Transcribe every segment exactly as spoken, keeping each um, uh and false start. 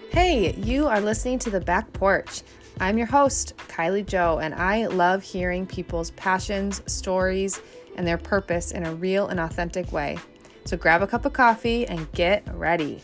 Hey, you are listening to The Back Porch. I'm your host, Kylie Joe, and I love hearing people's passions, stories, and their purpose in a real and authentic way. So grab a cup of coffee and get ready.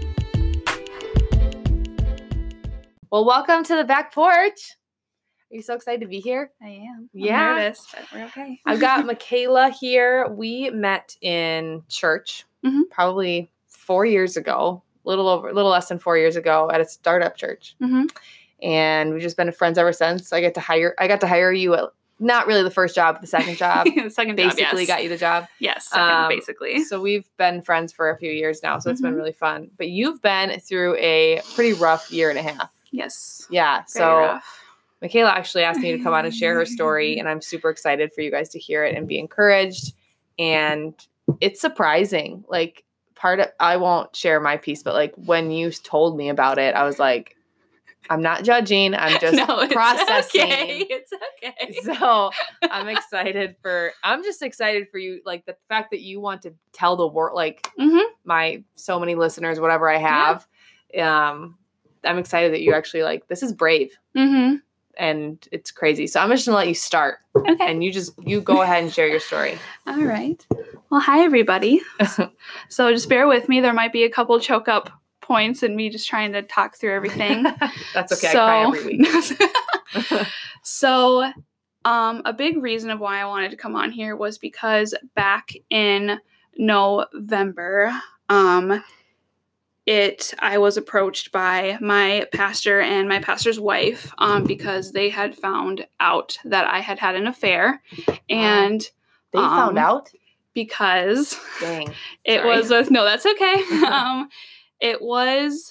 Well, welcome to The Back Porch. Are you so excited to be here? I am. Yeah. I'm nervous, but we're okay. I've got Michaela here. We met in church mm-hmm. probably four years ago, a little over, a little less than four years ago at a startup church. Mm-hmm. And we've just been friends ever since. I get to hire, I got to hire you at not really the first job, but the second job. the second basically job, yes. got you the job. Yes, second, um, basically. So we've been friends for a few years now, so it's mm-hmm. been really fun. But you've been through a pretty rough year and a half. Yes. Yeah. Very so rough. Michaela actually asked me to come on and share her story, and I'm super excited for you guys to hear it and be encouraged. And it's surprising. Like, part of, I won't share my piece, but like when you told me about it, I was like, I'm not judging. I'm just no, it's processing. Okay. It's okay. So I'm excited for, I'm just excited for you. Like the fact that you want to tell the world, like mm-hmm. my, so many listeners, whatever I have. Yeah. Um, I'm excited that you actually like, this is brave. Mm-hmm. And it's crazy. So I'm just going to let you start. Okay. And you just, you go ahead and share your story. All right. Well, hi, everybody. So just bear with me. There might be a couple choke up points and me just trying to talk through everything. That's okay. So, I cry every week. so um, a big reason of why I wanted to come on here was because back in November, um, It, I was approached by my pastor and my pastor's wife um, because they had found out that I had had an affair. And they um, found out? Because Dang. it Sorry. was with, no, that's okay. um, it was,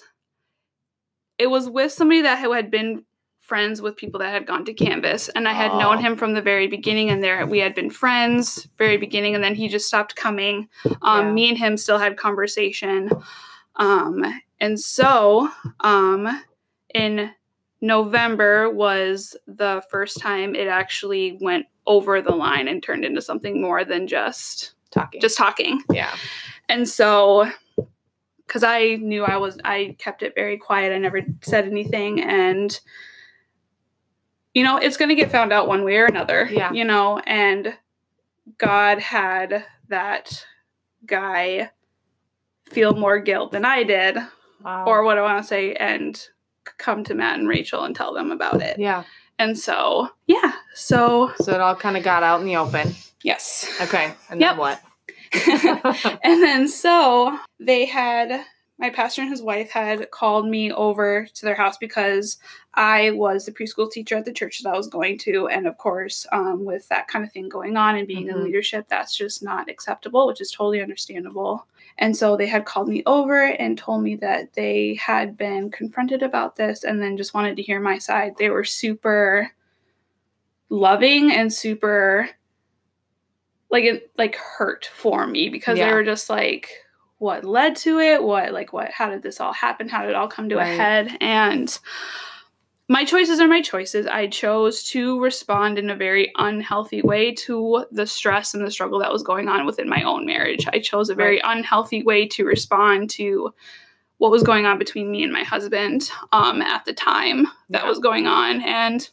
it was with somebody that had been friends with people that had gone to Canvas. And I had oh. known him from the very beginning, and there we had been friends very beginning. And then he just stopped coming. Um, yeah. Me and him still had conversation. Um, and so, um, in November was the first time it actually went over the line and turned into something more than just talking, just talking. Yeah. And so, cause I knew I was, I kept it very quiet. I never said anything, and you know, it's going to get found out one way or another, yeah. you know, and God had that guy feel more guilt than I did, wow. or what I want to say, and come to Matt and Rachel and tell them about it. Yeah. And so, yeah. So, so it all kind of got out in the open. Yes. Okay. And yep. then what? And then so they had, my pastor and his wife had called me over to their house because I was the preschool teacher at the church that I was going to. And of course, um, with that kind of thing going on and being mm-hmm. in leadership, that's just not acceptable, which is totally understandable. And so they had called me over and told me that they had been confronted about this and then just wanted to hear my side. They were super loving and super like, it, like hurt for me because yeah. they were just like, what led to it? What, like, what, how did this all happen? How did it all come to right. a head? And my choices are my choices. I chose to respond in a very unhealthy way to the stress and the struggle that was going on within my own marriage. I chose a very right. unhealthy way to respond to what was going on between me and my husband um, at the time that yeah. was going on. And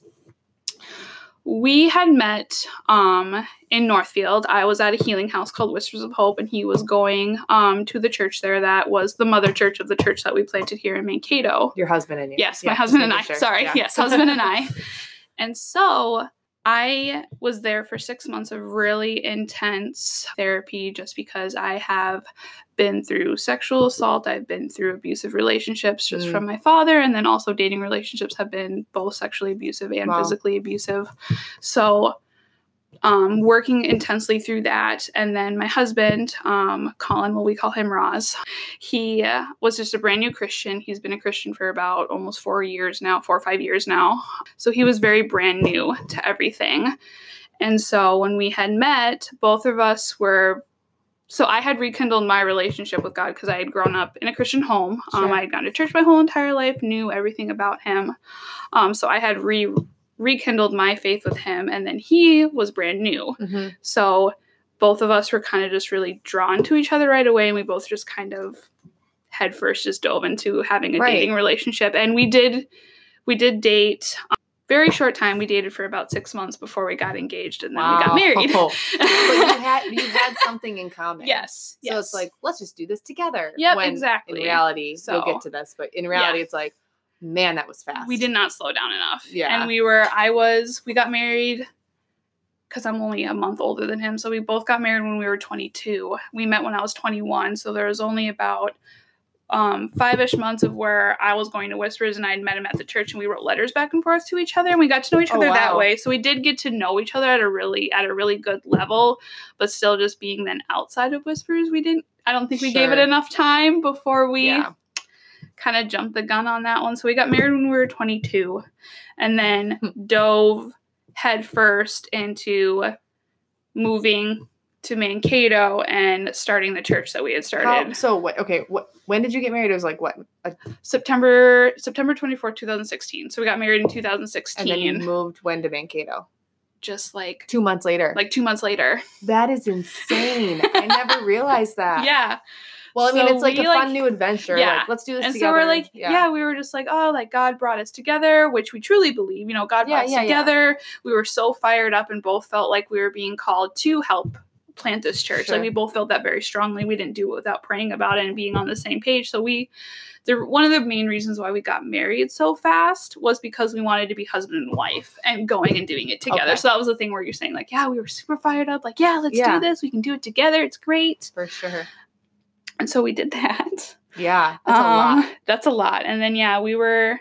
we had met um, in Northfield. I was at a healing house called Whispers of Hope, and he was going um, to the church there that was the mother church of the church that we planted here in Mankato. Your husband and you. Yes, yeah, my husband and I. Sure. Sorry. Yeah. Yes, husband and I. And so I was there for six months of really intense therapy just because I have been through sexual assault. I've been through abusive relationships just mm. from my father. And then also dating relationships have been both sexually abusive and wow. physically abusive. So um, working intensely through that. And then my husband, um, Colin, well, we call him Roz. He uh, was just a brand new Christian. He's been a Christian for about almost four years now, four or five years now. So he was very brand new to everything. And so when we had met, both of us were, so I had rekindled my relationship with God because I had grown up in a Christian home. Sure. Um, I had gone to church my whole entire life, knew everything about him. Um, so I had re rekindled my faith with him, and then he was brand new. Mm-hmm. So both of us were kind of just really drawn to each other right away, and we both just kind of headfirst just dove into having a Right. dating relationship. And we did, we did date. Um, very short time. We dated for about six months before we got engaged, and then wow. we got married. But you had you had something in common. Yes. So yes. it's like, let's just do this together. Yep, when exactly. In reality, So, you'll get to this, but in reality, yeah. it's like, man, that was fast. We did not slow down enough. Yeah. And we were, I was, we got married because I'm only a month older than him. So we both got married when we were twenty-two. We met when I was twenty-one. So there was only about um, five-ish months of where I was going to Whispers and I had met him at the church, and we wrote letters back and forth to each other, and we got to know each Oh, other wow. that way. So we did get to know each other at a really, at a really good level, but still just being then outside of Whispers, we didn't, I don't think we Sure. gave it enough time before we Yeah. kind of jumped the gun on that one. So we got married when we were twenty-two, and then dove headfirst into moving to Mankato and starting the church that we had started. How, so what? Okay, what? When did you get married? It was like what? A, September September twenty-fourth, twenty sixteen. So we got married in two thousand sixteen. and then you moved when to Mankato? Just like Two months later. like two months later. That is insane. I never realized that. Yeah. Well, I mean, So it's like we, a fun like- new adventure. Yeah. Like, let's do this And together. so we're like, yeah. we were just like, oh, like God brought us together, which we truly believe. You know, God Yeah, brought us yeah, yeah. together. We were so fired up and both felt like we were being called to help plant this church. Sure. Like we both felt that very strongly. We didn't do it without praying about it and being on the same page. So we, the one of the main reasons why we got married so fast was because we wanted to be husband and wife and going and doing it together. Okay. So that was the thing where you're saying like, yeah, we were super fired up. Like, yeah, let's Yeah. do this. We can do it together. It's great. For sure. And so we did that. Yeah. That's a Um, lot. That's a lot. And then, yeah, we were,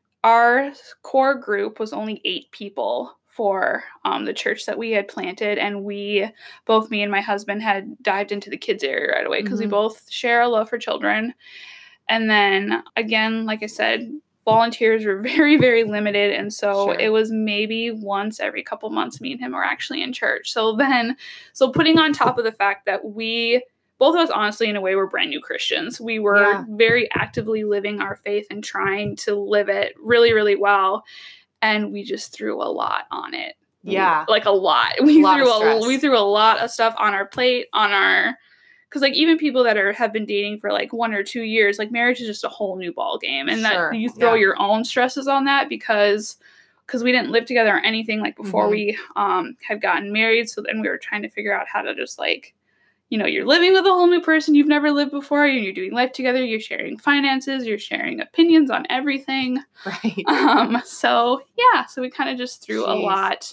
our core group was only eight people for um, the church that we had planted. And we, both me and my husband, had dived into the kids area right away because Mhm. we both share a love for children. And then, again, like I said, volunteers were very, very limited. And so Sure. it was maybe once every couple months me and him were actually in church. So then, so putting on top of the fact that we, both of us, honestly, in a way, were brand new Christians. We were Yeah. very actively living our faith and trying to live it really, really well. And we just threw a lot on it. Yeah. Like a lot. We lot of threw a stress. we threw a lot of stuff on our plate, on our, because like even people that are have been dating for like one or two years, like marriage is just a whole new ball game, and Sure. that you throw Yeah. your own stresses on that because because we didn't live together or anything like before Mhm. we um had gotten married. So then we were trying to figure out how to just like, you know, you're living with a whole new person you've never lived before, and you're doing life together, you're sharing finances, you're sharing opinions on everything. Right. Um, so yeah, so we kind of just threw a Jeez. lot.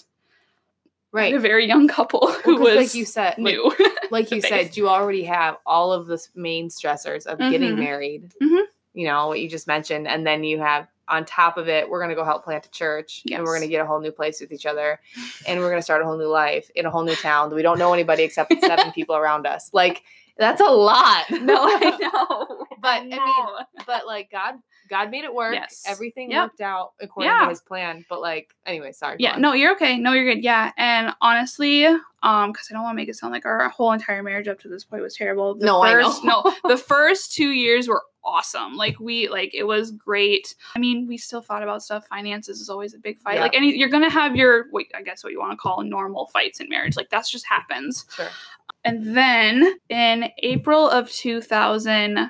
Right. A very young couple who Well, 'cause was like you said, like, new. like you the said, faith. you already have all of the main stressors of getting Mhm. married. Mhm. You know, what you just mentioned. And then you have, on top of it, we're going to go help plant a church. And we're Yes. going to get a whole new place with each other. And we're going to start a whole new life in a whole new town. We don't know anybody except the seven people around us. Like, that's a lot. No, I know. But, I mean, know. But like God, God made it work. Yes. Everything Yep. worked out according Yeah. to His plan. But like, anyway, sorry. go Yeah, on. no, you're okay. No, you're good. Yeah, and honestly, um, because I don't want to make it sound like our whole entire marriage up to this point was terrible. The No, I first, know. no, the first two years were awesome. Like we, like it was great. I mean, we still fought about stuff. Finances is always a big fight. Yeah. Like any, you're gonna have your, what I guess what you want to call normal fights in marriage. Like that's just happens. Sure. And then in April of two thousand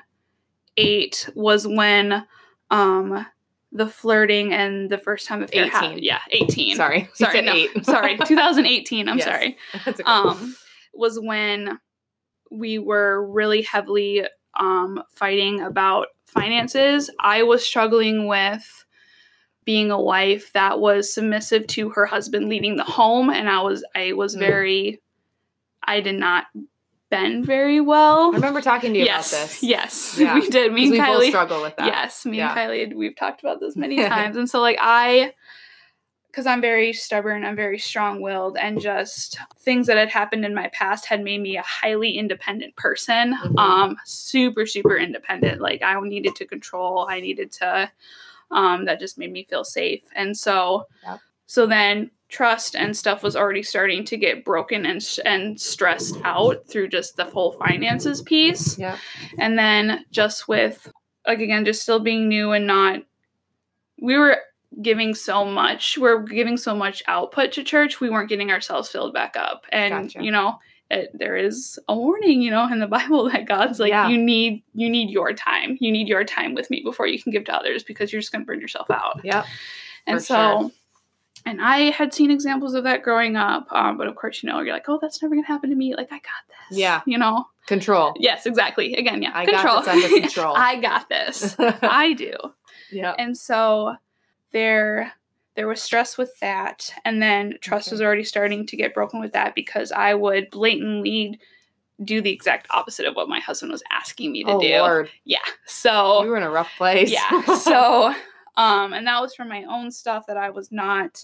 eight was when um the flirting and the first time affair happened. eighteen. Yeah, eighteen. Sorry. You Sorry, said no, eight. sorry, twenty eighteen. I'm Yes. sorry. That's okay. Um, was when we were really heavily um fighting about finances. I was struggling with being a wife that was submissive to her husband leading the home, and I was I was Mm. very I did not bend very well. I remember talking to you yes, about this. yes, Yeah. we did. Me and we both Kylie struggle with that. Yes, me Yeah. and Kylie, we've talked about this many times. And so, like, I, because I'm very stubborn, I'm very strong-willed, and just things that had happened in my past had made me a highly independent person. Mhm. Um, super, super independent. Like, I needed to control. I needed to, um, that just made me feel safe. And so, Yep. so then trust and stuff was already starting to get broken and and stressed out through just the whole finances piece. Yeah. And then just with, like, again, just still being new and not, we were giving so much, we're giving so much output to church, we weren't getting ourselves filled back up. And, Gotcha. you know, it, there is a warning, you know, in the Bible that God's like, Yeah. you need, you need your time. You need your time with me before you can give to others, because you're just going to burn yourself out. Yep. And For so, sure. and I had seen examples of that growing up. Um, but of course, you know, you're like, oh, that's never going to happen to me. Like, I got this. Yeah. You know? Control. Yes, exactly. Again, yeah. I control. got this under control. I got this. I do. Yeah. And so there, there was stress with that. And then trust Okay. was already starting to get broken with that, because I would blatantly do the exact opposite of what my husband was asking me to Oh, do. Lord. Yeah. So You were in a rough place. yeah. So, um, and that was from my own stuff that I was not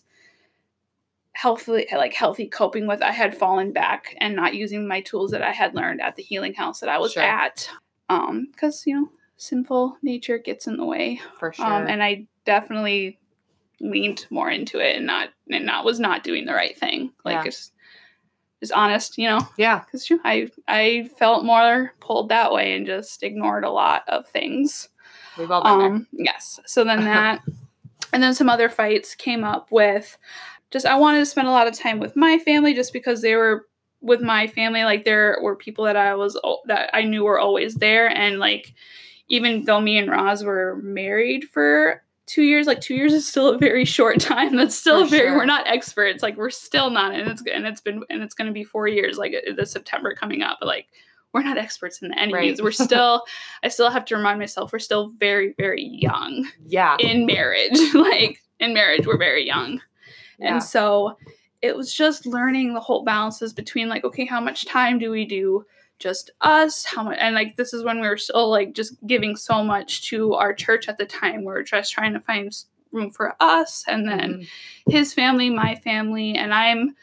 healthy, like healthy coping with. I had fallen back and not using my tools that I had learned at the healing house that I was Sure. at. Um, because, you know, sinful nature gets in the way. For sure. Um, and I definitely leaned more into it and not, and not, was not doing the right thing. Like, Yeah. it's just honest, you know? Yeah. Because I, I felt more pulled that way and just ignored a lot of things. We've all been Um, yes. So then that, and then some other fights came up with just, I wanted to spend a lot of time with my family, just because they were with my family. Like, there were people that I was, that I knew were always there. And like, even though me and Roz were married for two years, like two years is still a very short time. That's still For very, sure. we're not experts. Like, we're still not, and it's, and it's been, and it's going to be four years, like this September coming up, but like, we're not experts in any Right. means. We're still, I still have to remind myself, we're still very, very young Yeah. in marriage. Like, in marriage, we're very young. Yeah. And so it was just learning the whole balances between like, okay, how much time do we do just us? How much? And like, this is when we were still like just giving so much to our church at the time. We were just trying to find room for us, and then Mhm. his family, my family. And I'm,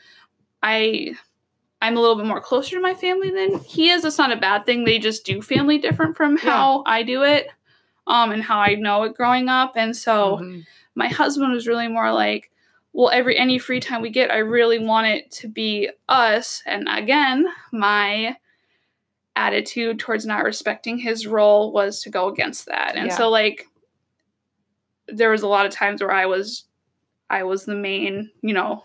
I, I'm a little bit more closer to my family than he is. That's not a bad thing. They just do family different from how I do it, um, and how I know it growing up. And so Mhm. my husband was really more like, well, every any free time we get, I really want it to be us. And again, my attitude towards not respecting his role was to go against that. And Yeah. so like, there was a lot of times where I was, I was the main, you know,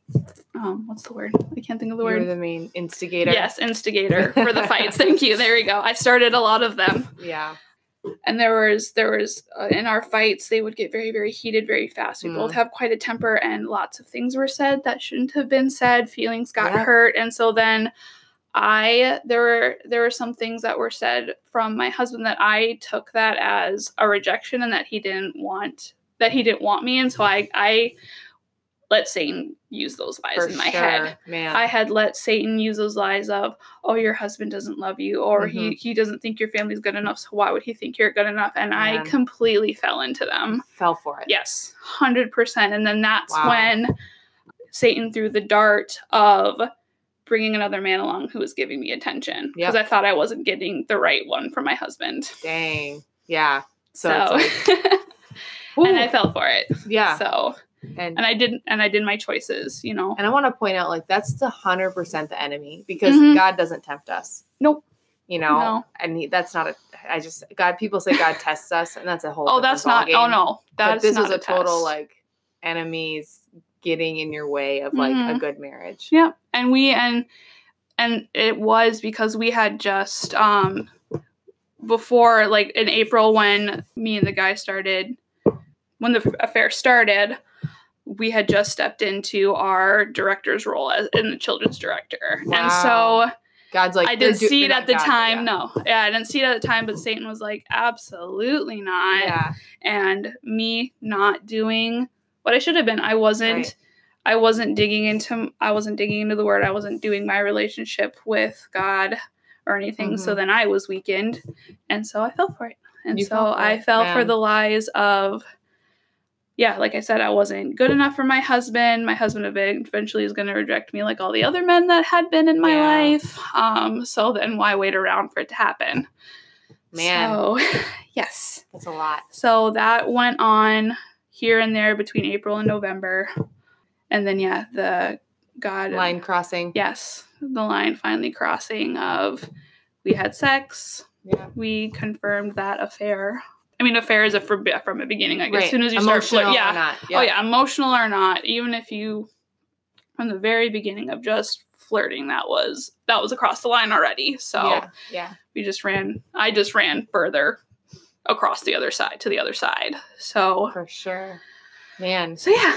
um, what's the word? I can't think of the You word. were the main instigator. Yes, instigator for the fights. Thank you. There we go. I started a lot of them. Yeah. And there was, there was, uh, in our fights, they would get very, very heated very fast. We Mm. both have quite a temper, and lots of things were said that shouldn't have been said. Feelings got Yep. hurt. And so then I, there were, there were some things that were said from my husband that I took that as a rejection, and that he didn't want, that he didn't want me. And so I, I let Satan use those lies For in my sure. head. Man. I had let Satan use those lies of, oh, your husband doesn't love you, or Mm-hmm. he, he doesn't think your family's good enough, so why would he think you're good enough? And I Man. completely fell into them. Fell for it. Yes, one hundred percent. And then that's Wow. when Satan threw the dart of bringing another man along who was giving me attention, because Yep. I thought I wasn't getting the right one for my husband. Dang. Yeah. So, So, it's like, and I whew. fell for it. Yeah. So, And and I didn't, and I did my choices, you know. and I want to point out, like, that's the hundred percent the enemy, because Mhm. God doesn't tempt us. Nope. You know, No. and he, that's not a. I just God. People say God tests us, and that's a whole. Oh, different that's not, ballgame. oh no, But that's this not was a, total test. like enemies getting in your way of like a Mhm. good marriage. Yeah. And we, and, and it was because we had just, um, before, like in April, when me and the guy started, when the affair started, we had just stepped into our director's role as in the children's director. Wow. And so God's like I didn't "You're do- see you're it not at the God, but time. yeah. No. Yeah, I didn't see it at the time, but Satan was like, absolutely not. Yeah. And me not doing what I should have been. I wasn't Right. I wasn't digging into I wasn't digging into the word. I wasn't doing my relationship with God or anything. So Mhm. then I was weakened. And so I fell for it. And You so fell for I it, fell for man. the lies of, yeah, like I said, I wasn't good enough for my husband. My husband eventually is going to reject me like all the other men that had been in my Yeah. life. Um, so then why wait around for it to happen? Man. So, yes. That's a lot. So that went on here and there between April and November. And then, yeah, the God. Line crossing. Yes. The line finally crossing of we had sex. Yeah. We confirmed that affair. I mean, affair is a from, from the beginning. Like, Right. as soon as you Emotional start flirting. Yeah. or not. Oh, yeah. Emotional or not. Even if you, from the very beginning of just flirting that was that was across the line already. So yeah, yeah. we just ran. I just ran further across the other side to the other side. So for sure, man. So yeah.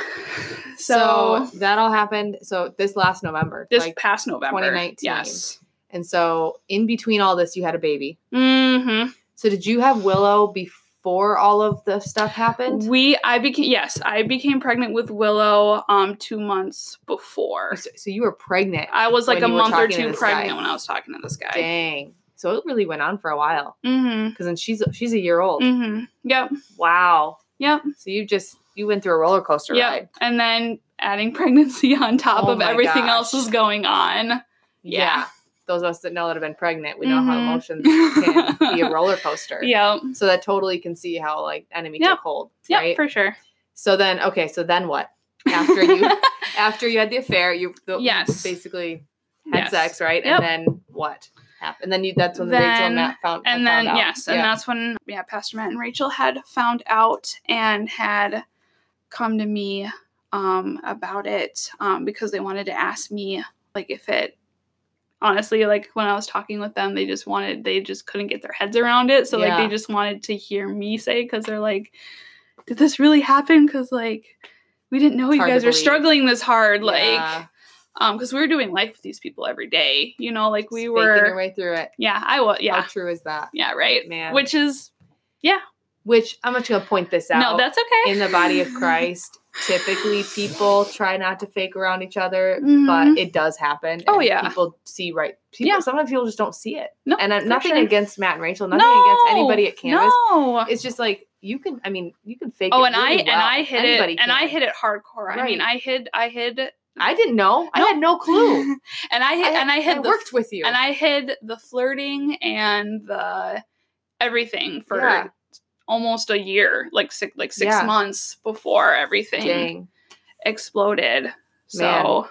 So, so that all happened. So this last November, this like past November, twenty nineteen. Yes. And so in between all this, you had a baby. Mm-hmm. So did you have Willow before all of the stuff happened? We, I became, yes, I became pregnant with Willow um two months before. So, so you were pregnant. I was like a month or two pregnant guy. when I was talking to this guy. Dang. So it really went on for a while. Mm-hmm. Because then she's she's a year old. Mm-hmm. Yep. Wow. Yep. So you just, you went through a roller coaster yep. ride. And then adding pregnancy on top oh of everything gosh. else was going on. Yeah. yeah. Those of us that know that have been pregnant, we know mm-hmm. how emotions can be a roller coaster. Yep. So that totally can see how like enemy yep. took hold. Yeah, right? for sure. So then, okay, so then what? After you, after you had the affair, you the, yes. basically had yes. sex, right? Yep. And then what happened? And then you, that's when then, Rachel and Matt found, and found then out. yes, yeah. and that's when yeah, Pastor Matt and Rachel had found out and had come to me um, about it um, because they wanted to ask me like if it. Honestly, like when I was talking with them, they just wanted, they just couldn't get their heads around it. So yeah. like they just wanted to hear me say, because they're like, did this really happen? Because like we didn't know it's you guys were struggling this hard. Yeah. Like, um, because we were doing life with these people every day, you know, like we Just were faking your way through it. Yeah, I was. Yeah. How true is that? Yeah, right. Man. Which is, yeah. Which I'm just going to point this out. No, that's okay. In the body of Christ, typically people try not to fake around each other, mm-hmm. but it does happen. Oh, and yeah. People see right. People, yeah. Sometimes people just don't see it. No, and uh, nothing sure. against Matt and Rachel, nothing no, against anybody at Canvas. No. It's just like, you can, I mean, you can fake oh, it and really I, well. and I hid Anybody it, can. and I hid it hardcore. Right. I mean, I hid, I hid. I didn't know. No. I had no clue. and I hid, I, and I hid I the, worked with you. And I hid the flirting and the everything for yeah. almost a year, like six, like six yeah. months before everything Dang. exploded. So, Man.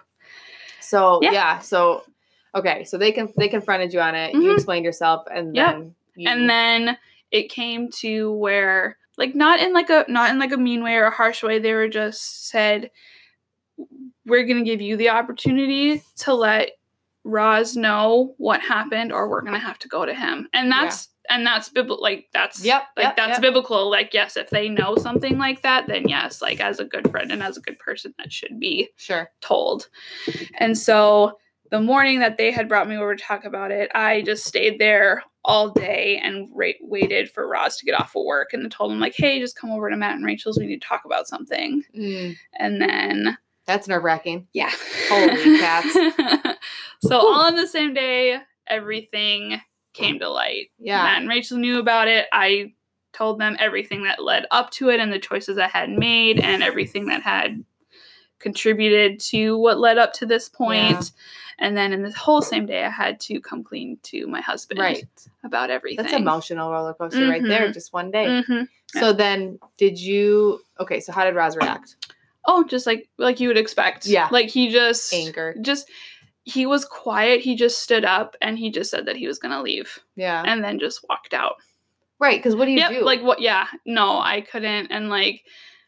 so yeah. yeah. So, okay. So they can, they confronted you on it. Mm-hmm. You explained yourself and yep. then you... And then it came to where, like, not in like a, not in like a mean way or a harsh way. They were just said, we're going to give you the opportunity to let Roz know what happened, or we're going to have to go to him. And that's, yeah. and that's biblical. Like that's, yep, like yep, that's yep. biblical. Like, yes, if they know something like that, then yes, like as a good friend and as a good person, that should be sure told. And so the morning that they had brought me over to talk about it, I just stayed there all day and ra- waited for Roz to get off of work, and then told him like, hey, just come over to Matt and Rachel's. We need to talk about something. Mm. And then that's nerve-wracking. Yeah. Holy cats. So Ooh. All on the same day, everything came to light. Yeah. Matt and Rachel knew about it. I told them everything that led up to it and the choices I had made and everything that had contributed to what led up to this point. Yeah. And then in this whole same day, I had to come clean to my husband right. about everything. That's emotional roller coaster mm-hmm. right there, just one day. Mm-hmm. So yeah. then did you, okay, so how did Roz react? Oh, just like like you would expect. Yeah. Like he just... Anger. Just, he was quiet. He just stood up and he just said that he was going to leave. Yeah. And then just walked out. Right, because what do you yep, do? Like, what? Yeah, no, I couldn't. And like,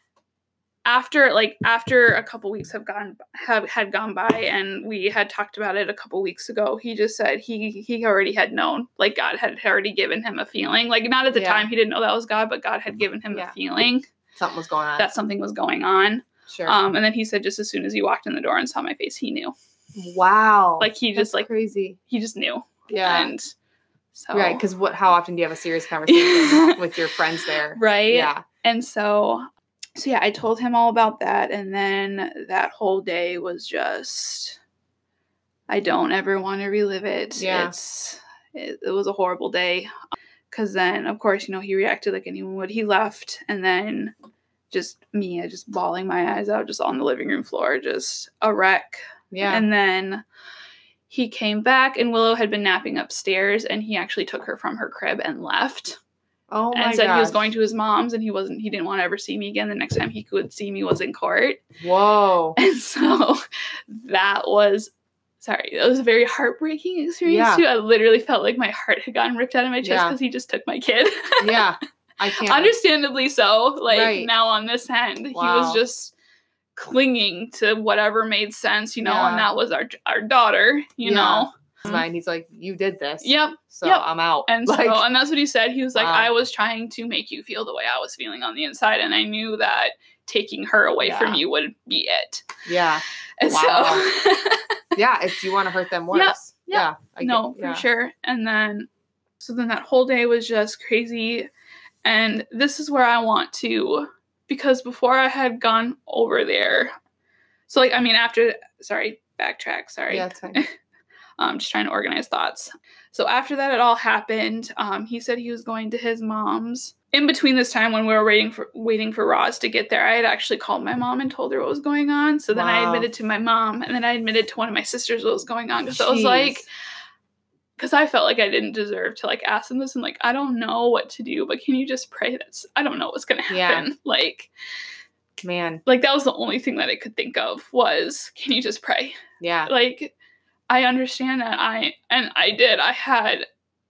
after like after a couple weeks have gone have had gone by, and we had talked about it a couple weeks ago, he just said he he already had known, like God had already given him a feeling, like not at the yeah. time he didn't know that was God, but God had given him yeah. a feeling something was going on. That something was going on. Sure. Um, and then he said just as soon as he walked in the door and saw my face, he knew. Wow. Like he That's just like crazy. He just knew. Yeah. And so right, because what? How often do you have a serious conversation with your friends there? Right. Yeah. And so. So yeah, I told him all about that, and then that whole day was just, I don't ever want to relive it. Yeah. It's, it, it was a horrible day, because then, of course, you know, he reacted like anyone would. He left, and then just me, I just bawling my eyes out just on the living room floor, just a wreck. Yeah. And then he came back, and Willow had been napping upstairs, and he actually took her from her crib and left. Oh my and said gosh. He was going to his mom's, and he wasn't, he didn't want to ever see me again. The next time he could see me was in court. Whoa. And so that was, sorry, that was a very heartbreaking experience yeah. too. I literally felt like my heart had gotten ripped out of my chest because yeah. he just took my kid. Yeah. I can't. Understandably so. Like right. now on this end, wow. he was just clinging to whatever made sense, you know, Yeah. and that was our our daughter, you Yeah. know. Mine. He's like, you did this. Yep. So yep. I'm out. And like, so, and that's what he said. He was like, wow. I was trying to make you feel the way I was feeling on the inside, and I knew that taking her away yeah. from you would be it. Yeah. And wow. so, yeah, if you want to hurt them worse. Yep. Yep. Yeah. I no, get, yeah. for sure. And then, so then that whole day was just crazy. And this is where I want to, because before I had gone over there, so like, I mean, after, sorry, backtrack, sorry. Yeah, it's fine. I'm just trying to organize thoughts. So after that, it all happened. Um, he said he was going to his mom's. In between this time when we were waiting for waiting for Roz to get there, I had actually called my mom and told her what was going on. So then wow. I admitted to my mom, and then I admitted to one of my sisters what was going on. Because I was like, because I felt like I didn't deserve to like ask them this, and like, I don't know what to do, but can you just pray that's, I don't know what's going to happen. Yeah. Like, man, like that was the only thing that I could think of was, can you just pray? Yeah. Like, I understand that I, and I did, I had,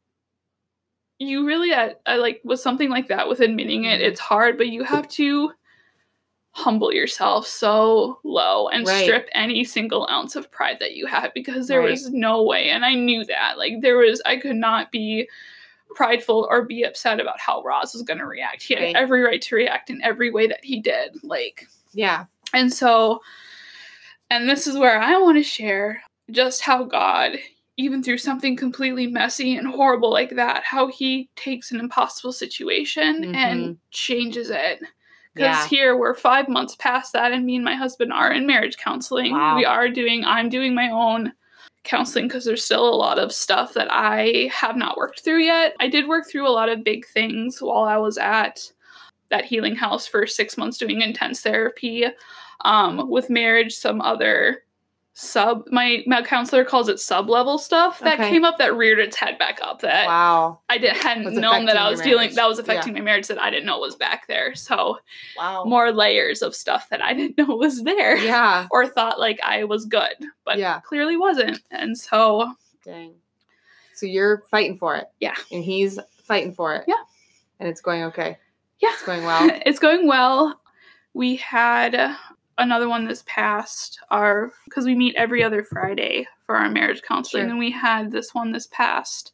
you really, I, I like, with something like that, with admitting it, it's hard, but you have to humble yourself so low and right. strip any single ounce of pride that you had, because there right. was no way, and I knew that, like, there was, I could not be prideful or be upset about how Roz was going to react. He had right. every right to react in every way that he did, like, yeah. And so, and this is where I want to share just how God, even through something completely messy and horrible like that, how he takes an impossible situation mm-hmm. and changes it. Because yeah. here we're five months past that, and me and my husband are in marriage counseling. Wow. We are doing, I'm doing my own counseling because there's still a lot of stuff that I have not worked through yet. I did work through a lot of big things while I was at that healing house for six months doing intense therapy. Um, with marriage, some other sub, my, my counselor calls it sub-level stuff that okay. came up that reared its head back up that wow. I did, hadn't known that I was dealing, that was affecting yeah. my marriage that I didn't know was back there. So wow. more layers of stuff that I didn't know was there. Yeah. Or thought like I was good, but yeah. clearly wasn't. And so. Dang. So you're fighting for it. Yeah. And he's fighting for it. Yeah. And it's going okay. Yeah. It's going well. It's going well. We had another one this past, our, because we meet every other Friday for our marriage counseling, sure. and we had this one this past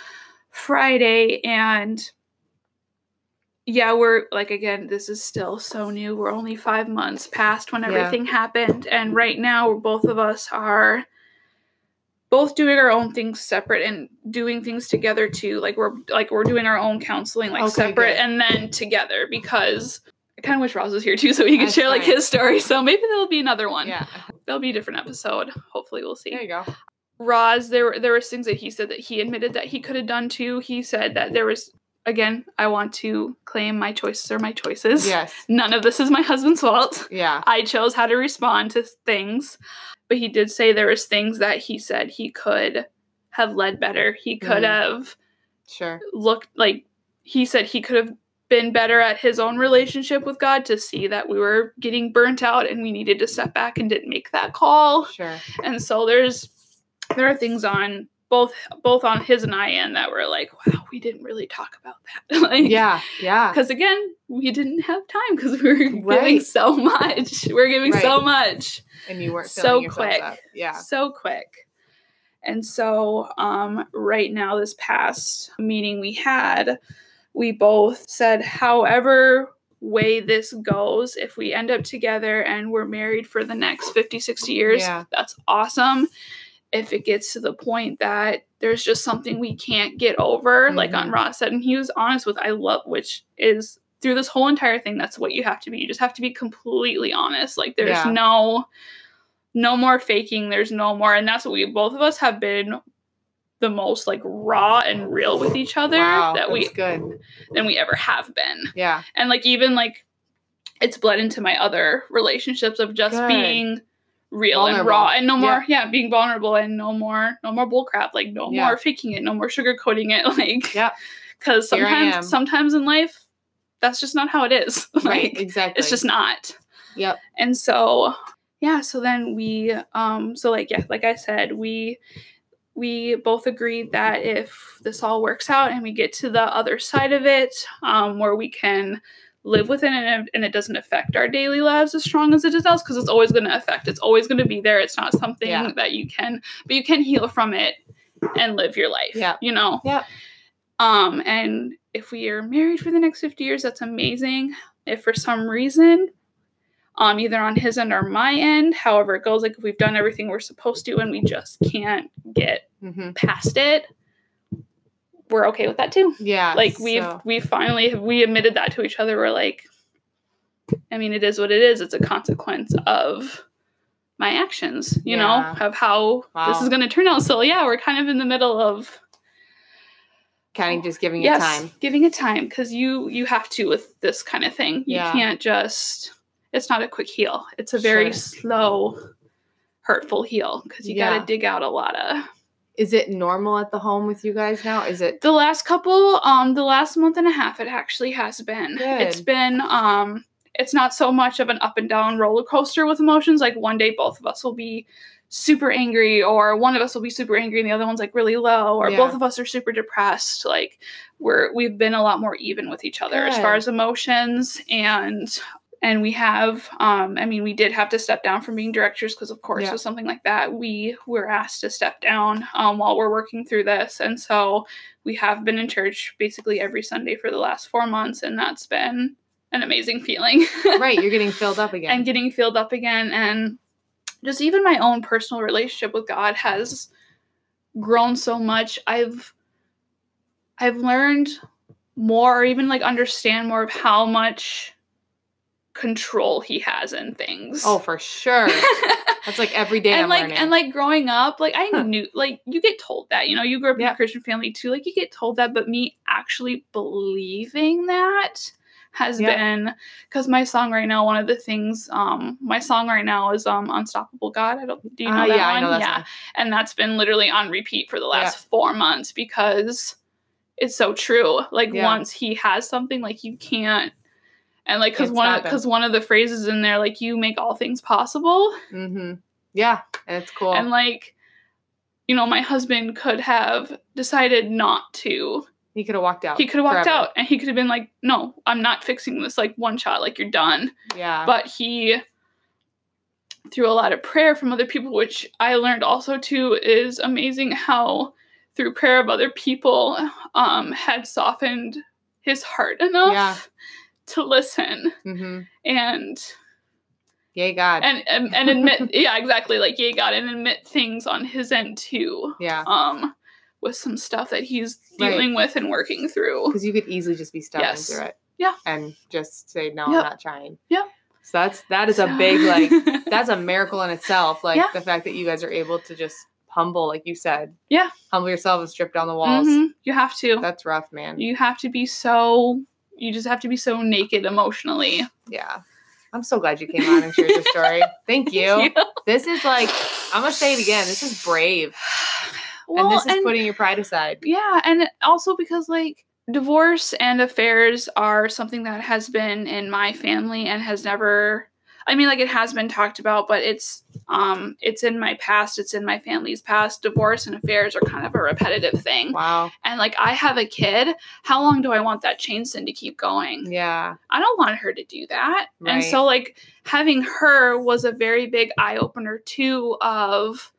Friday, and yeah, we're, like, again, this is still so new. We're only five months past when everything yeah. happened, and right now, both of us are both doing our own things separate and doing things together too. Like, we're, like, we're doing our own counseling, like, okay, separate, good. And then together, because I kind of wish Roz was here too, so he could That's share like fine. His story. So maybe there'll be another one. Yeah, there'll be a different episode. Hopefully, we'll see. There you go. Roz, there were there was things that he said that he admitted that he could have done too. He said that there was, again, I want to claim my choices are my choices. Yes. None of this is my husband's fault. Yeah. I chose how to respond to things, but he did say there was things that he said he could have led better. He could mm. have sure looked like he said he could have been better at his own relationship with God to see that we were getting burnt out and we needed to step back and didn't make that call. Sure. And so there's, there are things on both, both on his and I end that were like, wow, we didn't really talk about that. like, yeah. Yeah. Cause again, we didn't have time because we were right. giving so much. We're giving right. so much. And you weren't so quick. Up. Yeah. So quick. And so, um, right now, this past meeting we had, we both said, however way this goes, if we end up together and we're married for the next fifty, sixty years, yeah. that's awesome. If it gets to the point that there's just something we can't get over, mm-hmm. like on Roz said, and he was honest with, I love, which is through this whole entire thing, that's what you have to be. You just have to be completely honest. Like there's yeah. no, no more faking. There's no more. And that's what we, both of us have been the most like raw and real with each other wow, that we good. than we ever have been. Yeah. And like even like it's bled into my other relationships of just good. Being real vulnerable. And raw and no more yeah. yeah, being vulnerable and no more no more bull crap, like no yeah. more faking it, no more sugarcoating it, like yeah. Cause sometimes sometimes in life that's just not how it is. like right, exactly. It's just not. Yep. And so yeah, so then we um so like yeah, like I said, we We both agreed that if this all works out and we get to the other side of it, um, where we can live with it and, and it doesn't affect our daily lives as strong as it does, because it's always going to affect. It's always going to be there. It's not something yeah. that you can, but you can heal from it and live your life. Yeah. You know? Yeah. Um, and if we are married for the next fifty years, that's amazing. If for some reason, um, either on his end or my end, however it goes, like if we've done everything we're supposed to and we just can't get mm-hmm. past it, we're okay with that too. Yeah. Like we've, so. we finally, we admitted that to each other. We're like, I mean, it is what it is. It's a consequence of my actions, you yeah. know, of how wow. this is going to turn out. So yeah, we're kind of in the middle of kind of just giving yes, it time. giving it time. Because you, you have to with this kind of thing. You yeah. can't just, it's not a quick heal. It's a very sure. slow, hurtful heal. Because you yeah. got to dig out a lot of. Is it normal at the home with you guys now? Is it the last couple, um, the last month and a half, it actually has been. Good. It's been, um, it's not so much of an up and down roller coaster with emotions. Like one day both of us will be super angry, or one of us will be super angry and the other one's like really low, or yeah. both of us are super depressed. Like we're, we've been a lot more even with each other Good. As far as emotions. And And we have, um, I mean, we did have to step down from being directors because, of course, yeah. with something like that, we were asked to step down um, while we're working through this. And so we have been in church basically every Sunday for the last four months, and that's been an amazing feeling. Right, you're getting filled up again. And getting filled up again. And just even my own personal relationship with God has grown so much. I've, I've learned more, or even, like, understand more of how much control he has in things. Oh, for sure. That's like every day and I'm like learning. And like growing up, like I huh. knew, like you get told that, you know, you grew up yeah. in a Christian family too, like you get told that, but me actually believing that has yep. been, because my song right now, one of the things, um, my song right now is um Unstoppable God. I don't, do you know uh, that yeah, one? I know that yeah. song. And that's been literally on repeat for the last yeah. four months because it's so true. Like yeah. once he has something, like you can't. And, like, because one, because one of the phrases in there, like, you make all things possible. Mm-hmm. Yeah, and it's cool. And, like, you know, my husband could have decided not to. He could have walked out. He could have walked forever. out. And he could have been like, no, I'm not fixing this, like, one shot. Like, you're done. Yeah. But he, through a lot of prayer from other people, which I learned also, too, is amazing how, through prayer of other people, um, had softened his heart enough. Yeah. To listen mm-hmm. and yay God and, and and admit yeah exactly like yay God and admit things on his end too yeah um with some stuff that he's dealing right. with and working through, because you could easily just be stumbling yes. through it yeah and just say no yep. I'm not trying yeah so that's that is a big like that's a miracle in itself, like yeah. the fact that you guys are able to just humble, like you said, yeah humble yourself and strip down the walls. Mm-hmm. You have to. That's rough, man. You have to be so You just have to be so naked emotionally. Yeah. I'm so glad you came on and shared your story. Thank you. Thank you. This is like, I'm going to say it again. This is brave. Well, and this is and, putting your pride aside. Yeah. And also because, like, divorce and affairs are something that has been in my family and has never, I mean, like, it has been talked about, but it's, um, it's in my past. It's in my family's past. Divorce and affairs are kind of a repetitive thing. Wow. And, like, I have a kid. How long do I want that chain sin to keep going? Yeah. I don't want her to do that. Right. And so, like, having her was a very big eye-opener, too, of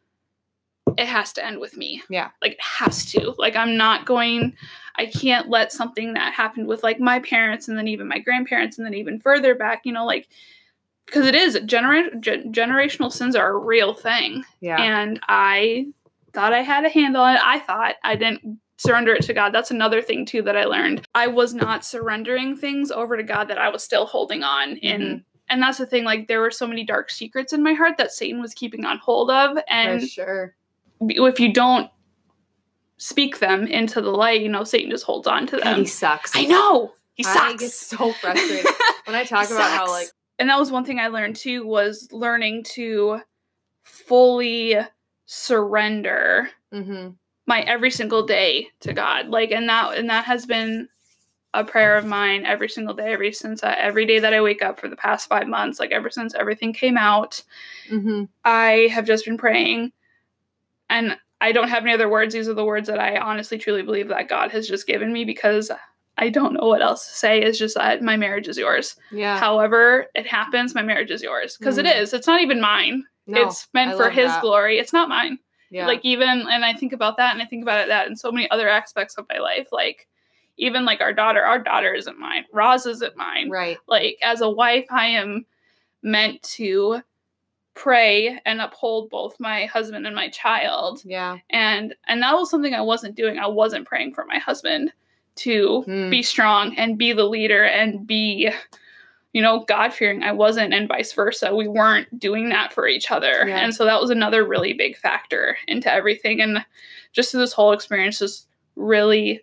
it has to end with me. Yeah. Like, it has to. Like, I'm not going, I can't let something that happened with, like, my parents and then even my grandparents and then even further back, you know, like, because it is, gener- gen- generational sins are a real thing. Yeah. And I thought I had a handle on it. I thought I didn't surrender it to God. That's another thing, too, that I learned. I was not surrendering things over to God that I was still holding on in. Mm-hmm. And that's the thing, like, there were so many dark secrets in my heart that Satan was keeping on hold of. And for sure. If you don't speak them into the light, you know, Satan just holds on to them. God, he sucks. I know. He sucks. I get so frustrated when I talk about how, like, and that was one thing I learned, too, was learning to fully surrender mm-hmm. my every single day to God. Like, and that and that has been a prayer of mine every single day, every since I, every day that I wake up for the past five months, like ever since everything came out, mm-hmm. I have just been praying. And I don't have any other words. These are the words that I honestly, truly believe that God has just given me, because I don't know what else to say. It's just that my marriage is yours. Yeah. However it happens, my marriage is yours. Because mm. it is. It's not even mine. No, it's meant I for his that. glory. It's not mine. Yeah. Like, even, and I think about that, and I think about it that in so many other aspects of my life. Like, even, like, our daughter, our daughter isn't mine. Roz isn't mine. Right. Like, as a wife, I am meant to pray and uphold both my husband and my child. Yeah. And and that was something I wasn't doing. I wasn't praying for my husband to mm. be strong and be the leader and be, you know, God-fearing. I wasn't, and vice versa. We weren't doing that for each other. Yeah. And so that was another really big factor into everything. And just through this whole experience, just really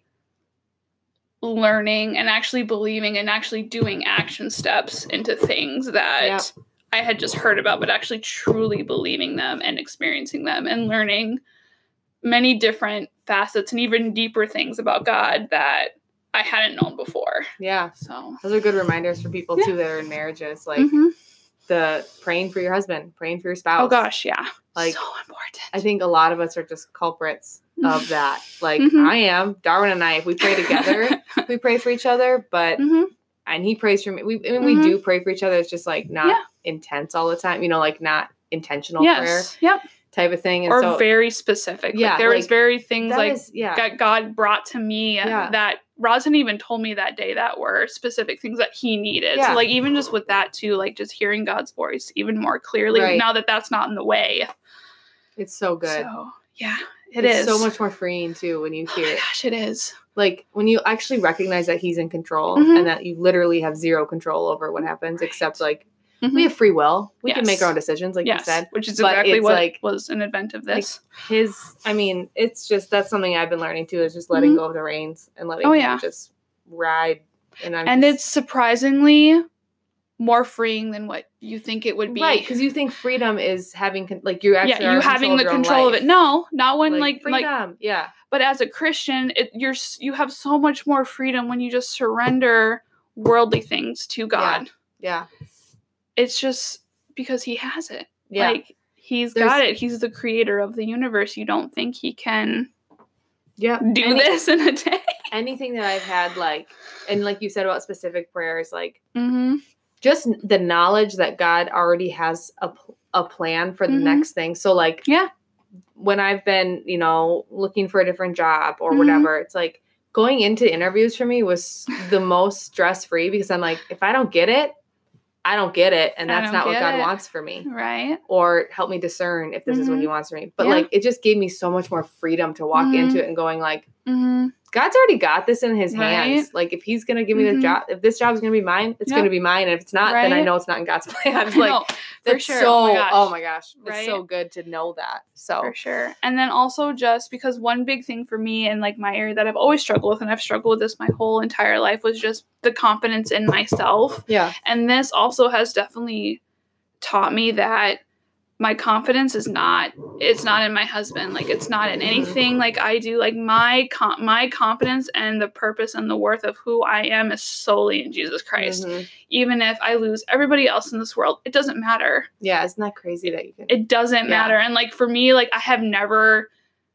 learning and actually believing and actually doing action steps into things that yeah. I had just heard about, but actually truly believing them and experiencing them and learning many different facets and even deeper things about God that I hadn't known before. Yeah. So those are good reminders for people yeah. too that are in marriages. Like mm-hmm. the praying for your husband, praying for your spouse. Oh gosh, yeah. Like, so important. I think a lot of us are just culprits of that. Like mm-hmm. I am, Darwin and I, if we pray together, we pray for each other, but mm-hmm. and he prays for me. We, I mean, we mm-hmm. do pray for each other. It's just like not yeah. intense all the time, you know, like not intentional yes. prayer yep. type of thing. And or so, very specific. Yeah. Like there like, was very things like is, yeah. that God brought to me yeah. that Rosin even told me that day that were specific things that he needed. Yeah. So like, even just with that too, like just hearing God's voice even more clearly right. now that that's not in the way. It's so good. So yeah, it it's is so much more freeing too when you hear oh it. Gosh, it is. Like when you actually recognize that he's in control mm-hmm. and that you literally have zero control over what happens, right. except like mm-hmm. we have free will. We yes. can make our own decisions, like yes. you said. Which is exactly what like, was an event of this. Like his, I mean, it's just, that's something I've been learning too, is just letting mm-hmm. go of the reins and letting oh, him yeah. just ride. And I'm And just, it's surprisingly more freeing than what you think it would be. Right, because you think freedom is having, con- like, you actually yeah, you having the control of it. No, not when, like, like, freedom, like, yeah. But as a Christian, it, you're you have so much more freedom when you just surrender worldly things to God. Yeah. yeah. It's just because he has it. Yeah. Like, he's There's, got it. He's the creator of the universe. You don't think he can yeah. do Any, this in a day? Anything that I've had, like, and like you said about specific prayers, like, mm-hmm. just the knowledge that God already has a, a plan for the mm-hmm. next thing. So, like, yeah. when I've been, you know, looking for a different job or mm-hmm. whatever, it's like going into interviews for me was the most stress-free because I'm like, if I don't get it, I don't get it. And that's not what God it. wants for me. Right. Or help me discern if this mm-hmm. is what he wants for me. But yeah. like, it just gave me so much more freedom to walk mm-hmm. into it and going like, mm-hmm. God's already got this in his right. hands. Like, if he's going to give me mm-hmm. the job, if this job is going to be mine, it's yep. going to be mine. And if it's not, right. then I know it's not in God's plans. Like, no, that's sure. so, oh my gosh, oh my gosh right? It's so good to know that. So for sure. And then also just because one big thing for me and like my area that I've always struggled with, and I've struggled with this my whole entire life, was just the confidence in myself. Yeah. And this also has definitely taught me that my confidence is not, it's not in my husband. Like, it's not in anything like I do. Like, my com- my confidence and the purpose and the worth of who I am is solely in Jesus Christ. Mm-hmm. Even if I lose everybody else in this world, it doesn't matter. Yeah, isn't that crazy that you can... It doesn't yeah. matter. And, like, for me, like, I have never,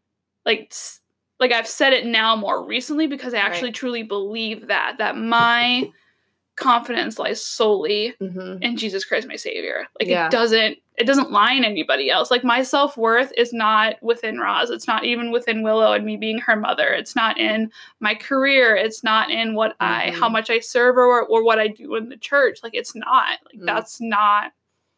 like, like, I've said it now more recently because I actually right. truly believe that, that my confidence lies solely mm-hmm. in Jesus Christ, my Savior. Like, yeah. it doesn't, it doesn't lie in anybody else. Like, my self-worth is not within Roz. It's not even within Willow and me being her mother. It's not in my career. It's not in what mm-hmm. I, how much I serve or, or what I do in the church. Like, it's not. Like, mm. that's not,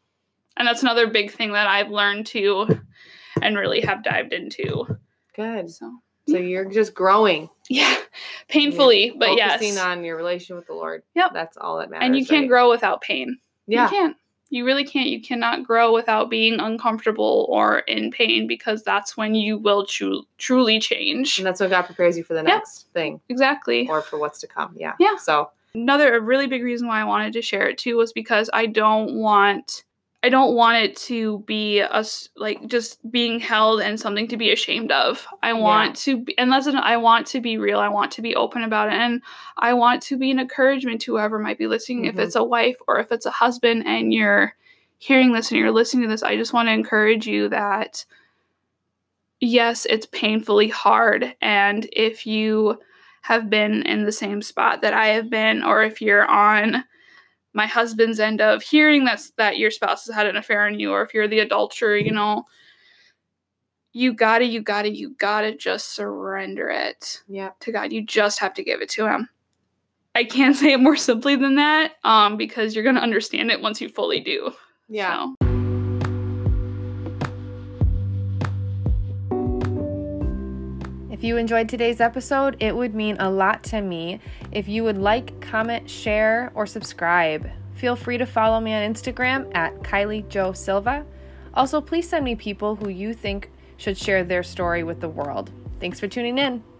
and that's another big thing that I've learned to and really have dived into. Good. So, so you're just growing. Yeah. Painfully, yeah. but Focusing yes. Focusing on your relationship with the Lord. Yep. That's all that matters. And you can't right? grow without pain. Yeah. You can't. You really can't. You cannot grow without being uncomfortable or in pain, because that's when you will tru- truly change. And that's when God prepares you for the yep. next thing. Exactly. Or for what's to come. Yeah. Yeah. So another a really big reason why I wanted to share it too was because I don't want I don't want it to be us like just being held and something to be ashamed of. I want yeah. to be, and listen, I want to be real. I want to be open about it. And I want to be an encouragement to whoever might be listening. Mm-hmm. If it's a wife or if it's a husband and you're hearing this and you're listening to this, I just want to encourage you that yes, it's painfully hard. And if you have been in the same spot that I have been, or if you're on my husband's end of hearing that's that your spouse has had an affair on you, or if you're the adulterer, you know, you gotta, you gotta, you gotta just surrender it yeah. to God. You just have to give it to him. I can't say it more simply than that, um, because you're going to understand it once you fully do. Yeah. So. If you enjoyed today's episode, it would mean a lot to me if you would like, comment, share, or subscribe. Feel free to follow me on Instagram at Kylie Jo Silva. Also, please send me people who you think should share their story with the world. Thanks for tuning in.